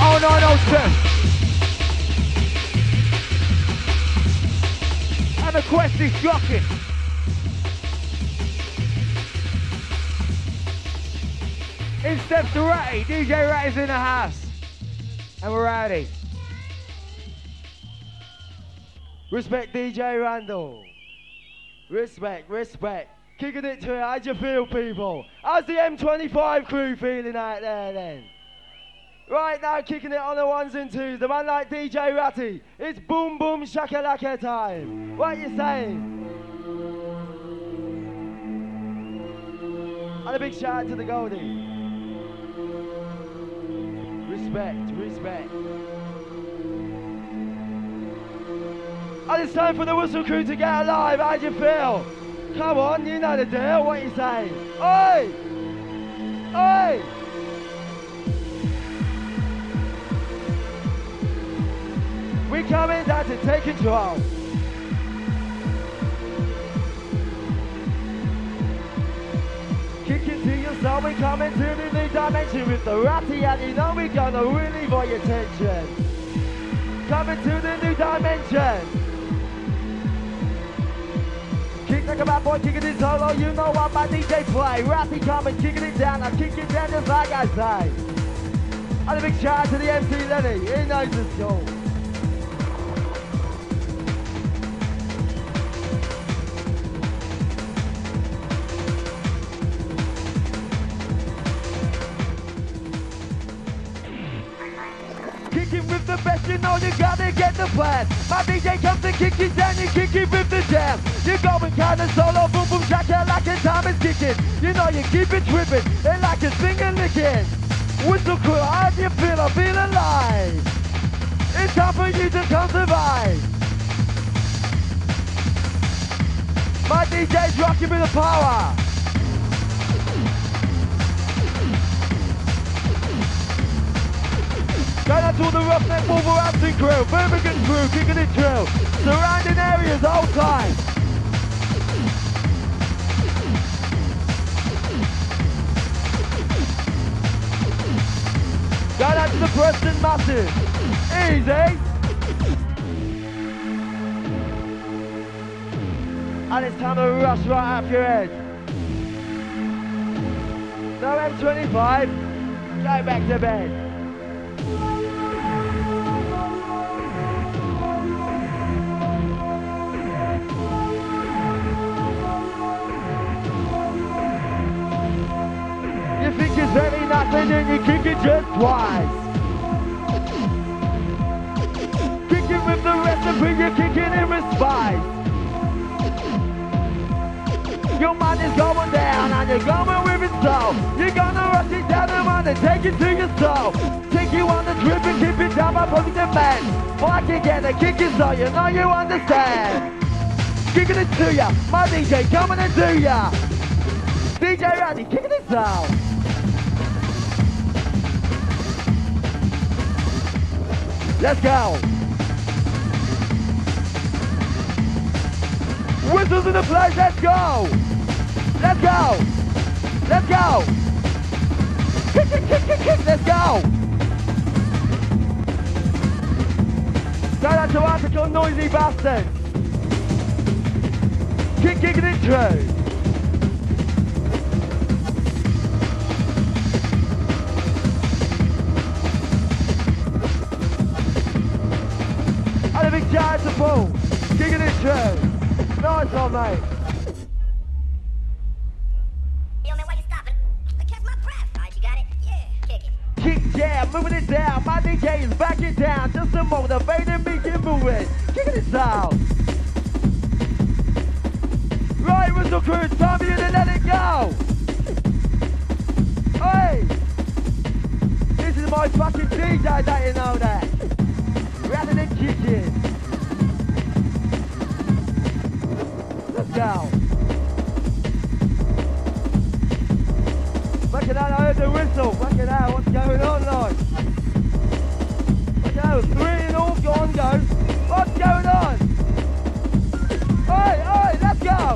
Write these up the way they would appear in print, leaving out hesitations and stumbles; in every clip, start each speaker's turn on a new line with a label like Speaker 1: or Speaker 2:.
Speaker 1: 0902. And the quest is shocking. In steps to Ratty. DJ Ratty's in the house. And we're ready. Respect DJ Randall. Respect, respect. Kicking it to it. How'd you feel, people? How's the M25 crew feeling out there then? Right now, kicking it on the ones and twos. The man like DJ Ratty. It's boom boom shakalaka time. What you saying? And a big shout out to the Goldie. Respect, respect. And it's time for the Whistle crew to get alive. How'd you feel? Come on, you know the deal. What you saying? Oi! Oi! We coming down to take control. Kick it to your soul, we coming to the new dimension with the Ratty, and you know we're gonna really want your attention. Coming to the new dimension. Kick like a bad boy, kicking it solo, you know what my DJ play. Ratty coming, kicking it down, I kick it down just like I say. And a big shout out to the MC Lenny, he knows the score. Kicking with the best, you know you gotta get the plan. My DJ comes to kick it down, you kick it with the jam. You're going kinda solo, boom boom shaka like a time is kicking. You know you keep it tripping, and like a finger licking. Whistle crew, how do you feel? I feel alive. It's time for you to come survive. My DJ's rocking with the power. Going out to all the Roughneck Wolverhampton crew, Birmingham crew, kicking it through. Surrounding areas all time. Going out to the Preston Massive. Easy. And it's time to rush right up your head. No M25, go back to bed. You think it's very nothing and you kick it just twice. Kicking with the recipe, you're kicking in with spice. Your mind is going down and you're going with it slow. You're gonna rush it down and wanna take it to your soul. Take you on the trip and keep it down by public demand. Back again and kick it so you know you understand. Kicking it to ya, my DJ coming to do ya. DJ Randy kicking it down. Let's go. Whistles in the place, let's go. Let's go. Let's go. Kick, kick, kick, kick, kick, let's go. Shout out to Article Noisy Bastards. Kick, kicking it through. And a big shout out to Paul. Kicking it through. Nice one, mate.
Speaker 2: Yo, man, why you stopping? I catch my breath. Alright, you got it? Yeah, kick it.
Speaker 1: Kick jam, moving it down. My DJ is backing down just to motivate and make it moving. Kicking it down. Right, Whistle crew, it's time for you to let it go. Hey, this is my fucking DJ, don't you know that? Rather than kicking. Let's go. Fucking hell, I heard the whistle. Fucking hell, what's going on, like? Fucking hell, 3 and all gone, go. What's going on? Oi, oi, let's go.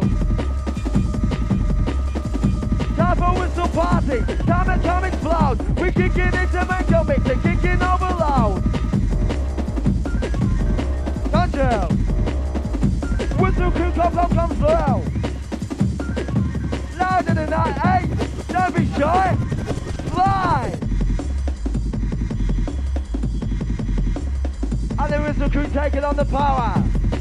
Speaker 1: Time for a whistle party. Time to come explode. We kicking into Mango Mix and kicking overload. chill. Whistle crew come through. Louder than that, hey? Don't be shy. Fly. And the whistle crew taking on the power.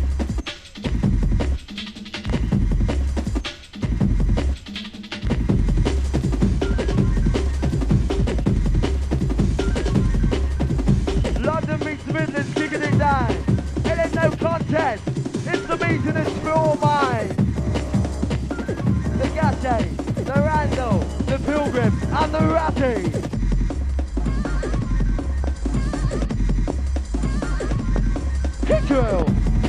Speaker 1: London meets Midlands, kicking it down. It ain't no contest. It's the meeting of small minds. The Gachet, the Randall, the Pilgrim, and the Ratty. Kick drill.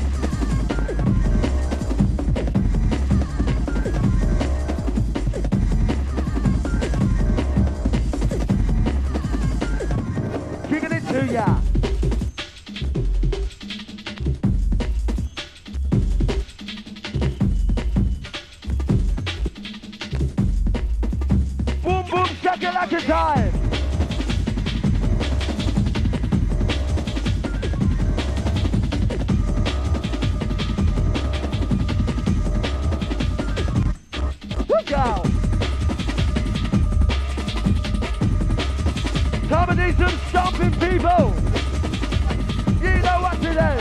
Speaker 1: Kicking it to ya. Boom boom shakalaka time. Look out. Time to do some stomping, people. You know what to do.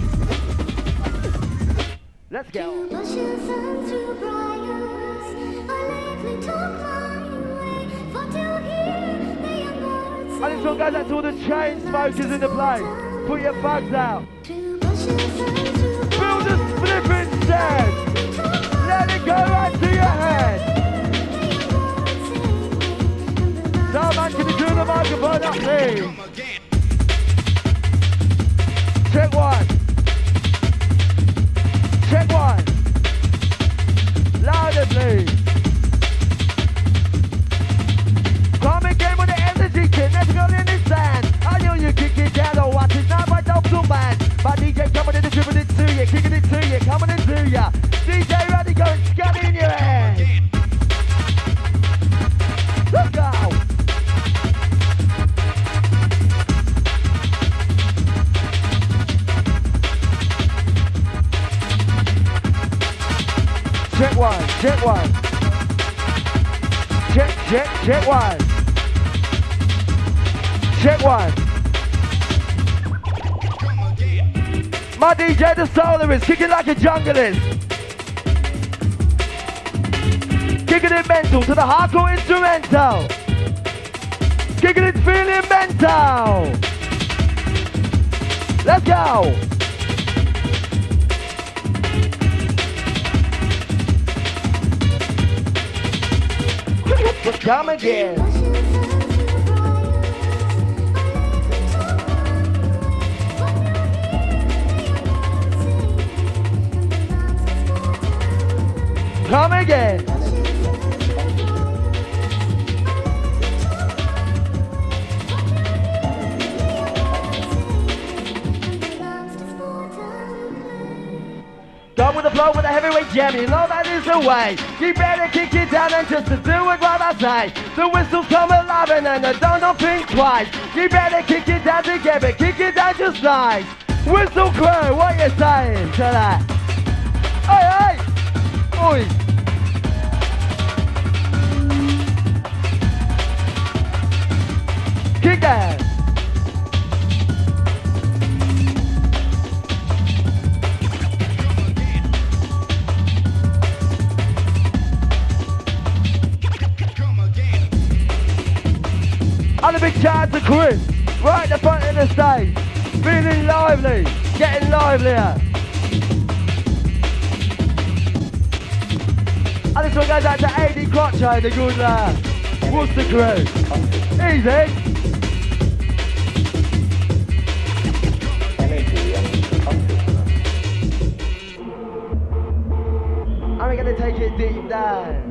Speaker 1: Let's go.
Speaker 3: Bushes and through briars, I lately took my way for to hear the young birds
Speaker 1: And this one goes out to all the chain smokers in the place. Put your bugs out.
Speaker 3: through bushes and through
Speaker 1: Build a flipping stand. Let it go right to your head. Someone can you do the microphone up, please? Check one. Check one. Louder, please. Come again with the energy, kid. Let's go in this sand. I know you kick it down or watch it now by Dr. Man. My DJ coming in and dribbling it to you, kicking it to you, coming into ya. DJ ready, go and scan in your head. Let's go. Check one, check one. Check one. Check one. My DJ the Solar is kicking like a junglist. Kicking it mental to the hardcore instrumental. Kicking it feeling mental. Let's go. Come again. Come again. Go with the flow with a heavyweight jam, you know that is the way. You better kick it down and just to do it what I say. The whistles come alive and then I don't think twice. You better kick it down together, kick it down just nice. Whistle crew, what you saying to that? Hey, hey! Oi! Kick that! And a big shout out to Chris, right at the front of the stage. Feeling lively, getting livelier. And this one goes out to AD Crotcho, the good Worcester crew. Easy. And we're going to take it deep down.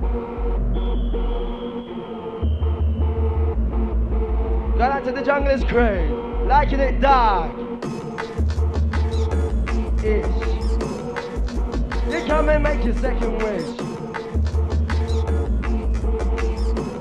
Speaker 1: Go out to the Junglers crew, liking it dark. Ish. You come and make your second wish.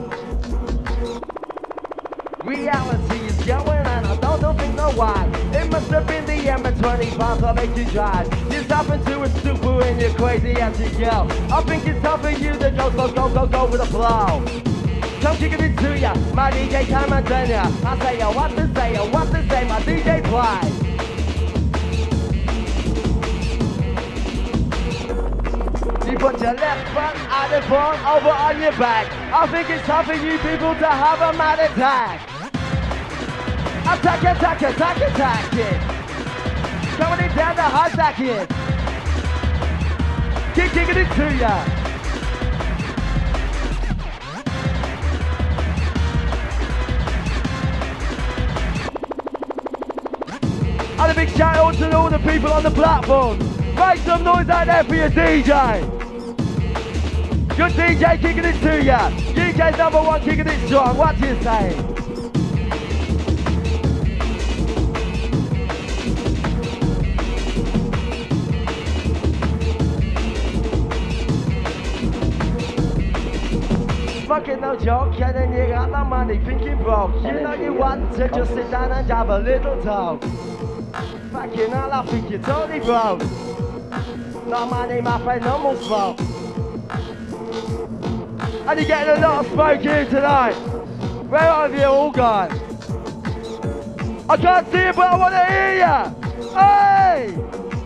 Speaker 1: Reality is going and I don't think know why. It must have been the M25 that make you drive. You happen to a super and you're crazy as you go. I think it's time for you to go with a flow. Come kicking it to ya, my DJ come and turn ya. I say ya, what to say ya, what to say, my DJ play. You put your left foot and the front over on your back. I think it's time for you people to have a mad attack. Attack, attack, attack, attack it. Coming it down the high stack it. Keep kicking it to ya. And a big shout out to all the people on the platform. Make some noise out there for your DJ. Good DJ kicking it to ya. DJ's number one kicking it strong. What do you say? Fucking no joke, and then you got the money thinking broke. You know you want to just sit down and have a little talk. Fucking hell, I think you're totally broke. No money, my friend, no more smoke. And you're getting a lot of smoke here tonight. Where have you all gone? I can't see it, but I want to hear you. Hey!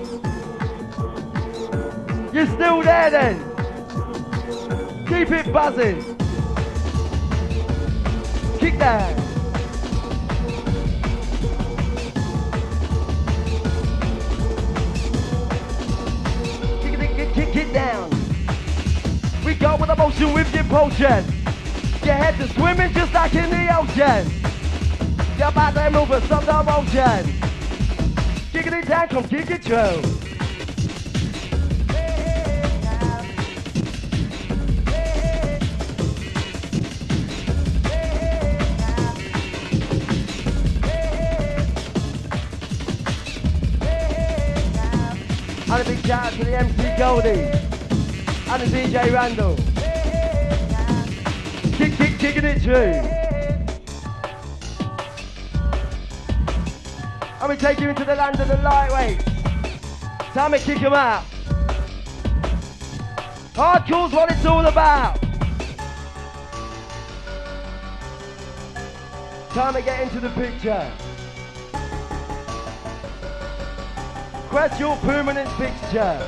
Speaker 1: You're still there then? Keep it buzzing. Kick that. Kick it down. We go with emotion with your potion. Your head is swimming just like in the ocean. Your body moving some motion. Kicking it down, come kick it true. And a big shout out to the MC Goldie and the DJ Randall. Kicking it through. And we take you into the land of the lightweights. Time to kick them out. Hardcore's what it's all about. Time to get into the picture. Quest your permanent fixture.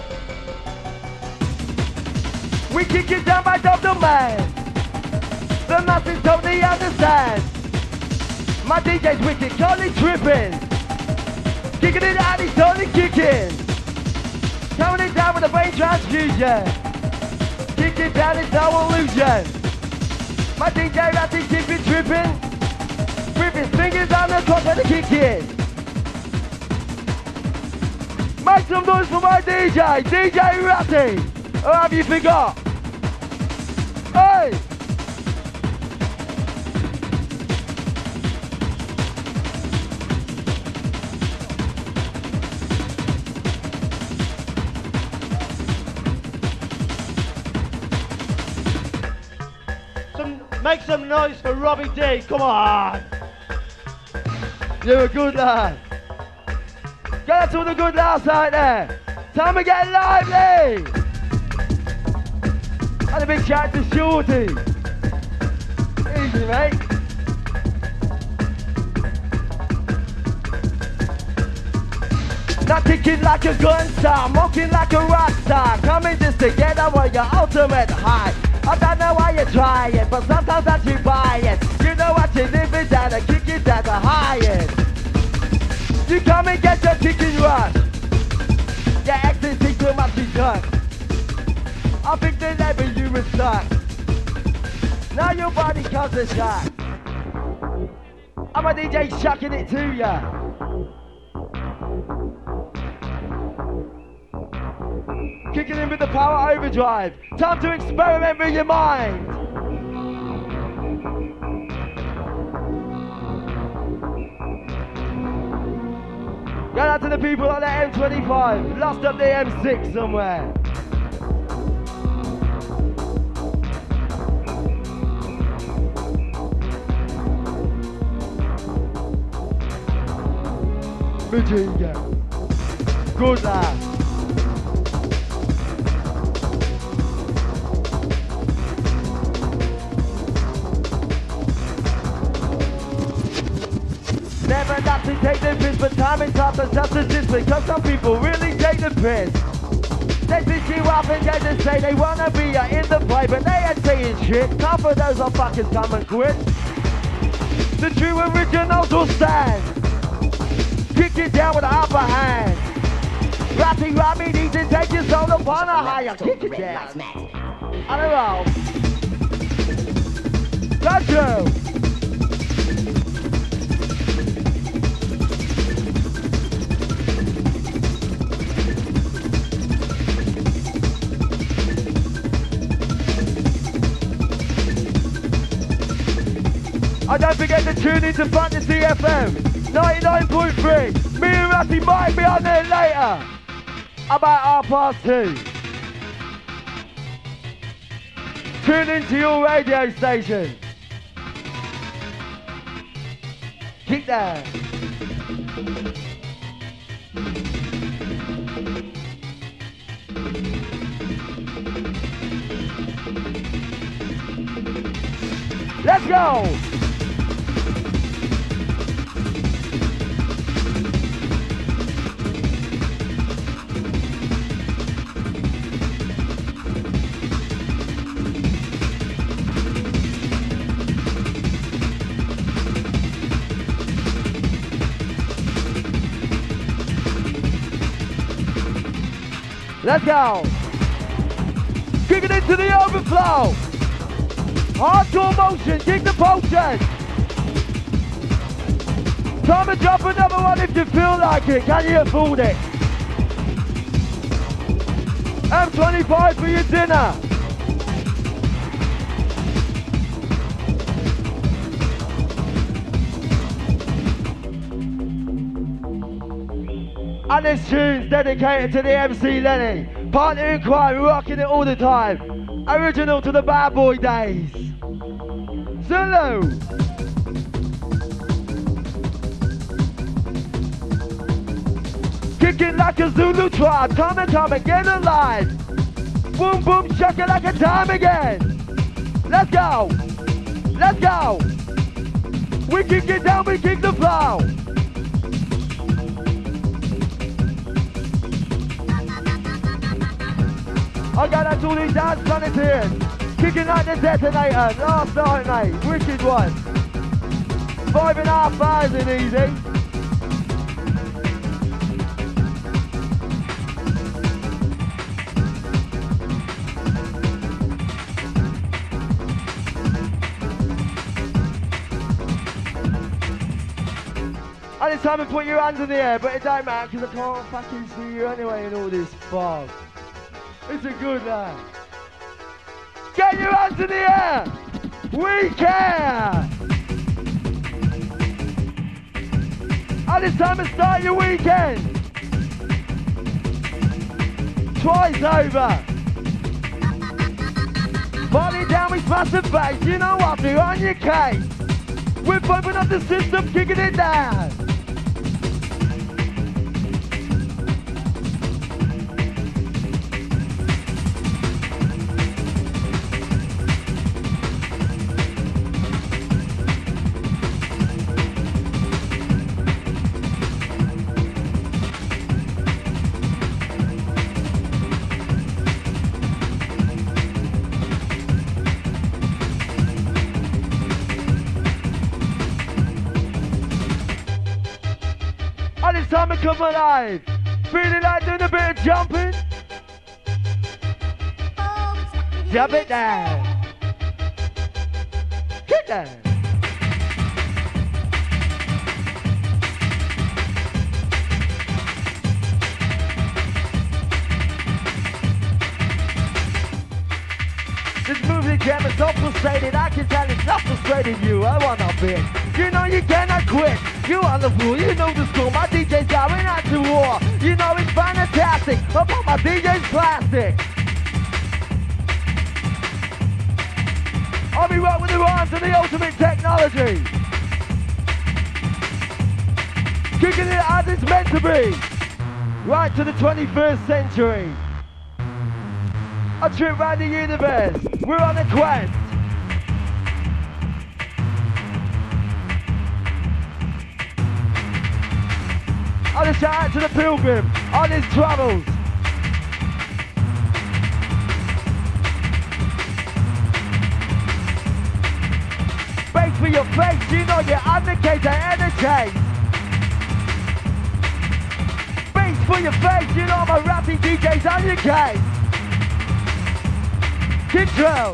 Speaker 1: We kick it down by Dr. Man. The masses totally understand. My DJ's wicked, totally tripping. Kicking it out, he's totally kicking. Throwing it down with a brain transfusion. Kick it down, it's no illusion. My DJ Ratty keep it tripping. With his fingers on the top of the kicking. Make some noise for my DJ, DJ Ratty. Or have you forgot? Hey!
Speaker 4: Make some noise for Robbie D, come on!
Speaker 1: You're a good lad. Get out to all the good lads out there. Time to get lively. And a big shout out to Shorty. Easy, mate. Not kicking like a gun star, mocking like a rock star. Coming just together with your ultimate high. I don't know why you try it, but sometimes that you buy it. You know what you live it down and kick it at the highest. You come and get your chicken rush. Your ecstasy too much you done. I think they never you was stuck. Now your body comes a shot. I'm a DJ shucking it to ya. Kicking in with the power overdrive. Time to experiment with your mind. Go out to the people on the M25. Lost up the M6 somewhere. Machine Gun. Good lad. Never not to take the piss, but time and time for substances because some people really take the piss. They piss you up and they just say they wanna be in the play, but they ain't saying shit. Half of those are fucking come and quit. The true originals will stand. Kick it down with the upper hand. Rappy needs to take your soul upon a higher. Kick it down. I don't know. Got you. And don't forget to tune into Fantasy FM 99.3. Me and Ratty might be on there later. About 2:30. Tune into your radio station. Kick that. Let's go. Let's go. Kick it into the overflow. Hardcore motion, kick the potion. Time to drop another one if you feel like it. Can you afford it? M25 for your dinner. And this tune's dedicated to the MC Lenny. Partner in crime, rocking it all the time. Original to the bad boy days. Zulu. Kick it like a Zulu tribe. Time and time again alive. Boom, boom, shake it like a time again. Let's go. Let's go. We kick it down, we kick the flow. I got that all these dance planets kicking like the detonator, last night mate, wicked one. 5,500 easy. And it's time to put your hands in the air, but it don't matter because I can't fucking see you anyway in all this fog. It's a good night. Get your hands in the air! We care! And it's time to start your weekend! Twice over! Party down with massive bass, you know what, we're on your case! We're bumping up the system, kicking it down! Time to come alive. Feeling like doing a bit of jumping. Jump it down. Get down. This music jam is so frustrated. I can tell it's not frustrating you. I wanna be. You know you cannot quit. You on the floor, you know the score. My DJ's going out to war. You know it's fantastic. I put my DJ's plastic. I'll be right with the rhymes and the ultimate technology. Kicking it as it's meant to be. Right to the 21st century. A trip round the universe. We're on a quest. And a shout out to the pilgrim on his travels. Face for your face, you know you're undercated energy. Face for your face, you know my rapping DJ's on your case. Control.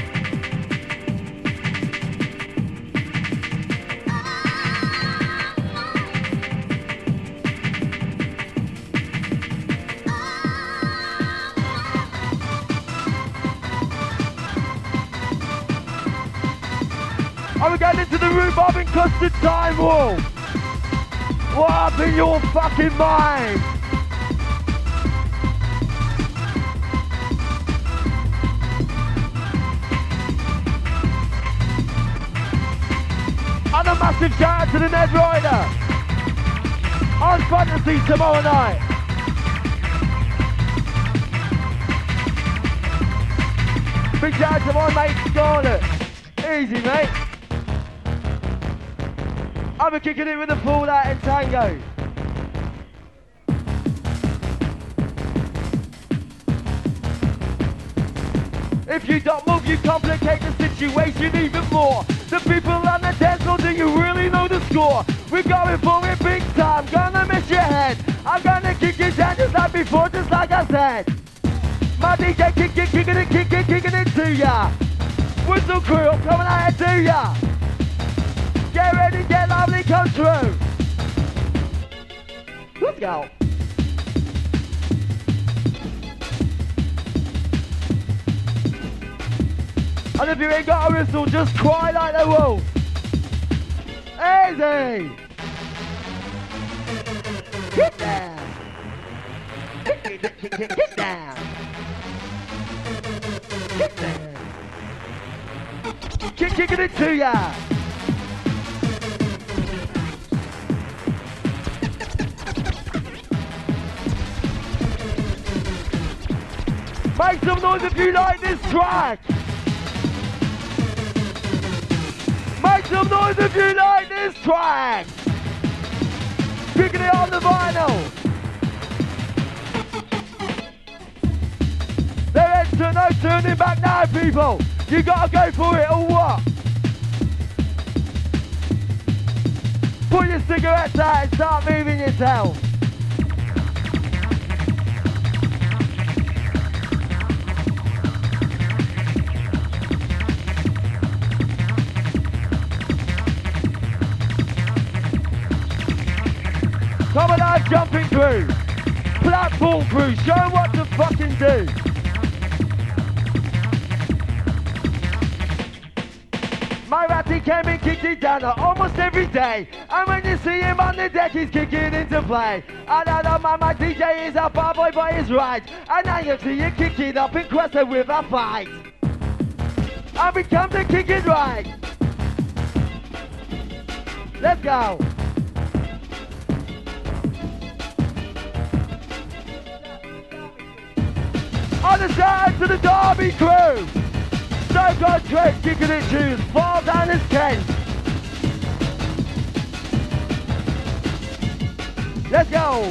Speaker 1: We're going into the rhubarb and custard time wall. What up in your fucking mind? And a massive shout out to the Ned Rider on Fantasy tomorrow night. Big shout out to my mate Scarlett. Easy, mate. I'm kicking it with a full out and tango. If you don't move, you complicate the situation even more. The people on the dance floor, do you really know the score? We're going for it big time, gonna miss your head. I'm gonna kick it down just like before, just like I said. My DJ kicking it to ya. Whistle crew, I'm coming out here to ya. Get ready, get lovely, come through. Let's go. And if you ain't got a whistle, just cry like the wolf. Easy. Get down. Get down. Get down. Kicking it to ya. Make some noise if you like this track. Make some noise if you like this track. Kicking it on the vinyl. There ain't no turning back now, people. You gotta go for it or what? Pull your cigarettes out and start moving yourself. Come on, I'm jumping through. Platform crew, show 'em what to fucking do. My ratty came and kicked it down almost every day. And when you see him on the deck, he's kicking into play. And I know my DJ is a bar boy, but he's right. And now you see you kick it up in Cressy with a fight. And we come to kick it right. Let's go. On the side to the Derby crew. So God Trent kicking it to as far down as Kent. Let's go.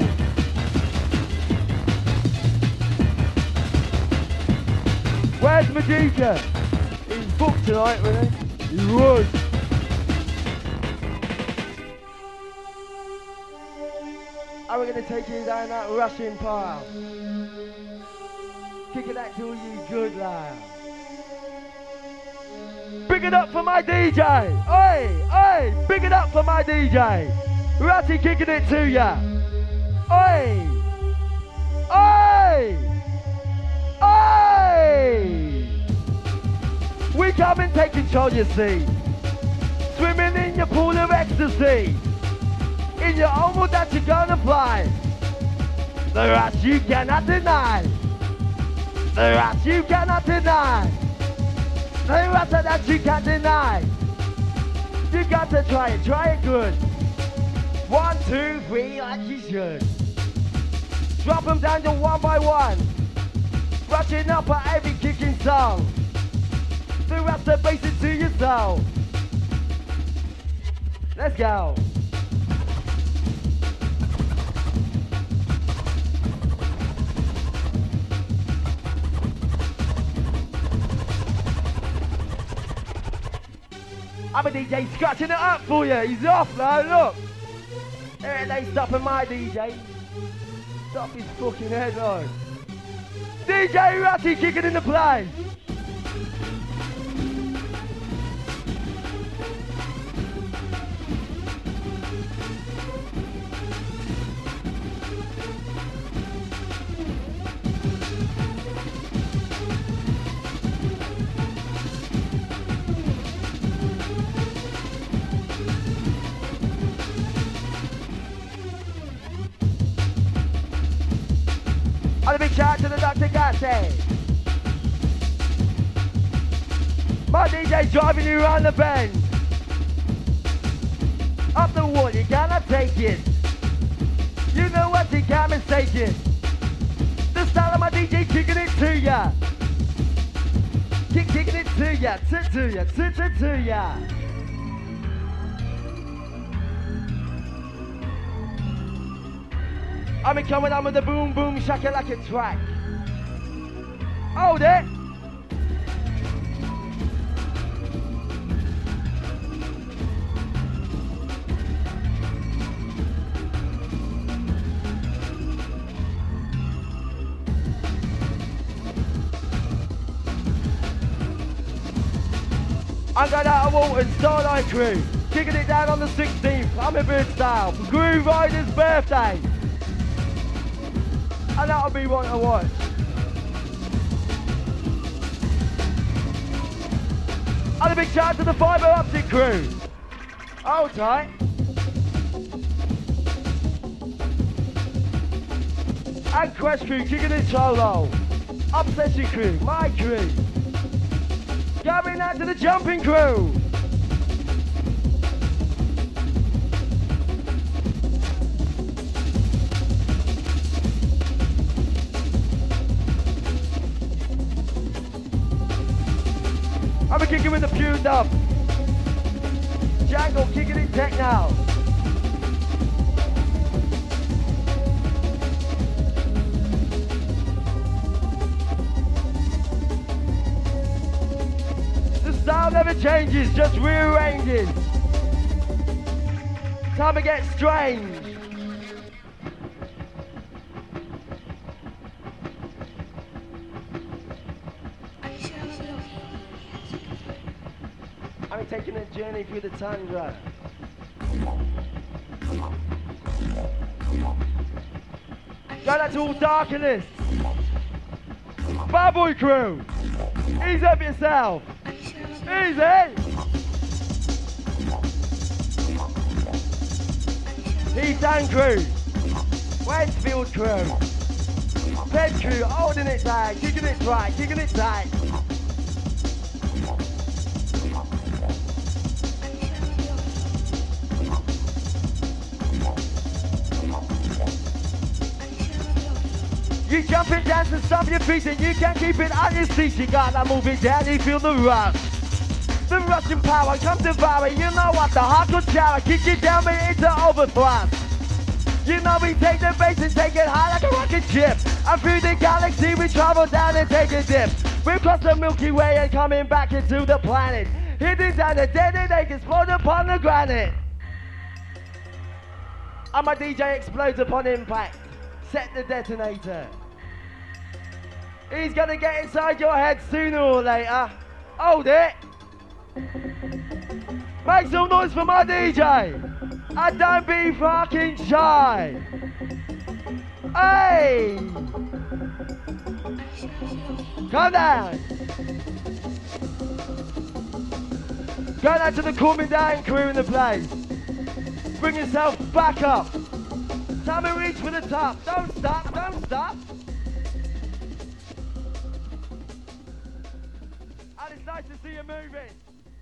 Speaker 1: Where's Majika? He's booked tonight, really. He was. And we're going to take you down that rushing path. Kicking that to all you good lads. Big it up for my DJ. Oi, oi, big it up for my DJ. Ratty kicking it to ya. Oi, oi, oi. We come and take control, you see. Swimming in your pool of ecstasy. In your own world that you're gonna fly. The rush you cannot deny. The rush you cannot deny. The rush that you can't deny. You got to try it good. 1, 2, 3, like you should. Drop them down to one by one. Rushing up at every kicking song. The rest are bass into your soul. Let's go. I'm a DJ scratching it up for you. He's off now, look. Here they stopping my DJ. Stop his fucking head on. DJ Ratty kicking in the play. And a big shout out to the Dr. Gassi. My DJ's driving you around the bend. Up the wall, you cannot take it. You know what, you can't mistake it. The style of my DJ kicking it to ya. Kicking it to ya, to ya. I'm coming on with the boom boom shakalaka track. Hold it. I'm going out of Walton, Starlight Crew. Kicking it down on the 16th, Hummingbird style, for Groove Rider's birthday. And that'll be one to watch. And a big shout out to the Fibre Optic crew. Hold tight. And Quest crew kicking it solo. Obsession crew, my crew. Going out to the Jumping crew. I'm kicking with the Pew Dub. Django kicking in tech now. The style never changes, just rearranges. Time to get strange. I'm taking a journey through the tundra. Shout out to all Darkness. Bad Boy crew. Ease up yourself. Easy. Heath Down crew. Westfield crew. Ped crew holding it tight, kicking it right, kicking it tight. You jump and dance and stomp your feet and you can't keep it on your seat. You gotta move it down, you feel the rush. The rushing power comes devour. You know what, the hardcore shower. Kick it down and into overthrust. You know we take the bass and take it high like a rocket ship. And through the galaxy we travel down and take a dip. We cross the Milky Way and coming back into the planet. Hitting down the dead and they explode upon the granite. And my DJ explodes upon impact. Set the detonator. He's gonna get inside your head sooner or later. Hold it. Make some noise for my DJ. And don't be fucking shy. Hey. Come down. Go down to the Calming Down crew in the place. Bring yourself back up. Time to reach for the top. Don't stop, don't stop. And it's nice to see you moving.